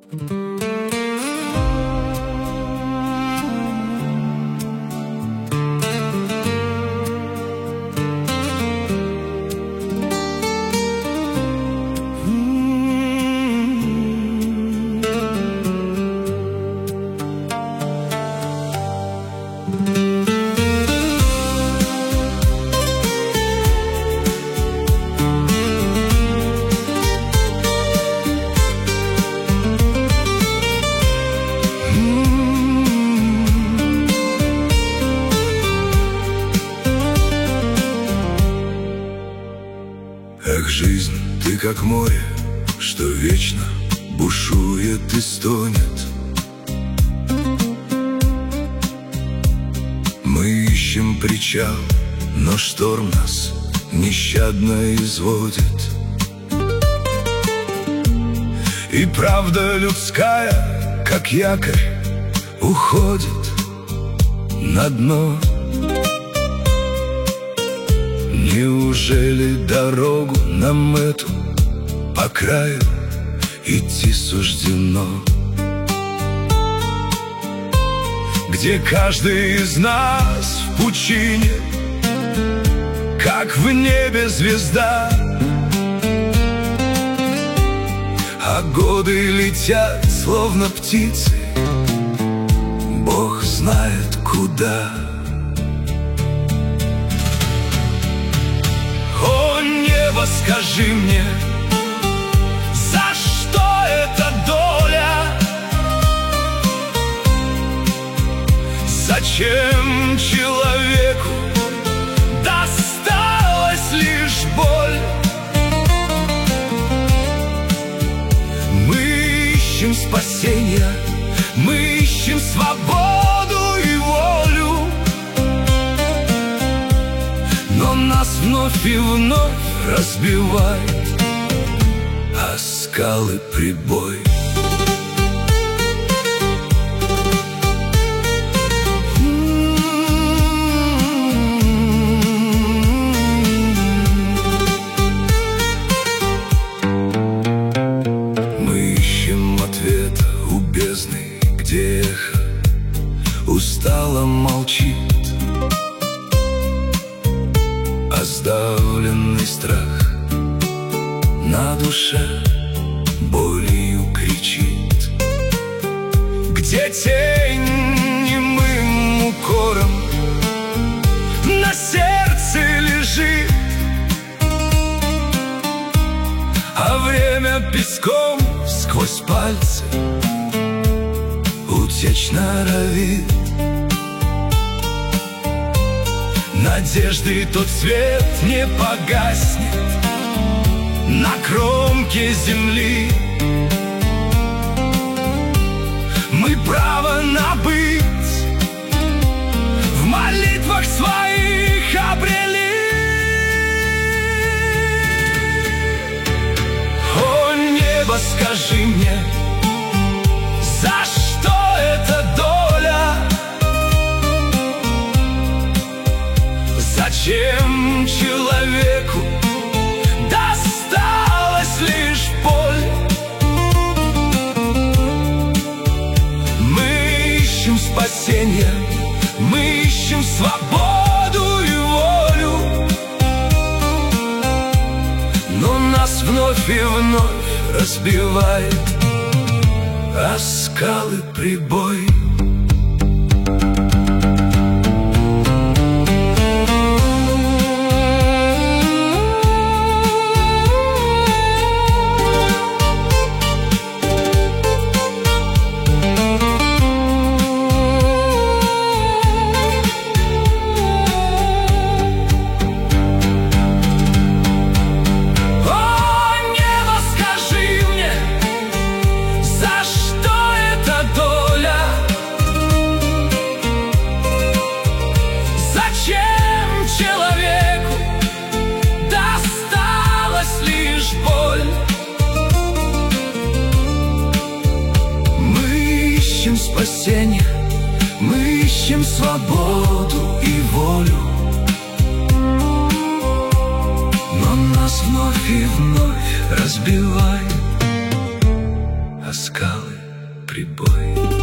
Эх, жизнь, ты как море, что вечно бушует и стонет. Мы ищем причал, но шторм нас нещадно изводит. И правда людская, как якорь, уходит на дно. Неужели дорогу нам эту по краю идти суждено? Где каждый из нас в пучине, как в небе звезда, а годы летят, словно птицы, Бог знает куда. Скажи мне, за что эта доля? Зачем человеку досталась лишь боль? Мы ищем спасения, мы ищем свободу и волю, но нас вновь и вновь разбивает о скалы прибой. Мы ищем ответа у бездны, где эхо устало молчит, а сдавленный страх на душе болью кричит. Где тень немым укором на сердце лежит, а время песком сквозь пальцы утечь норовит. Надежды тот свет не погаснет на кромке земли. Мы право набыть в молитвах своих обрели. О, небо, скажи мне, за что эта доля? Зачем человеку досталась лишь боль? Мы ищем спасения, мы ищем свободу и волю, но нас вновь и вновь разбивает о скалы прибой. Спасение, мы ищем свободу и волю, но нас вновь и вновь разбивает о скалы прибой.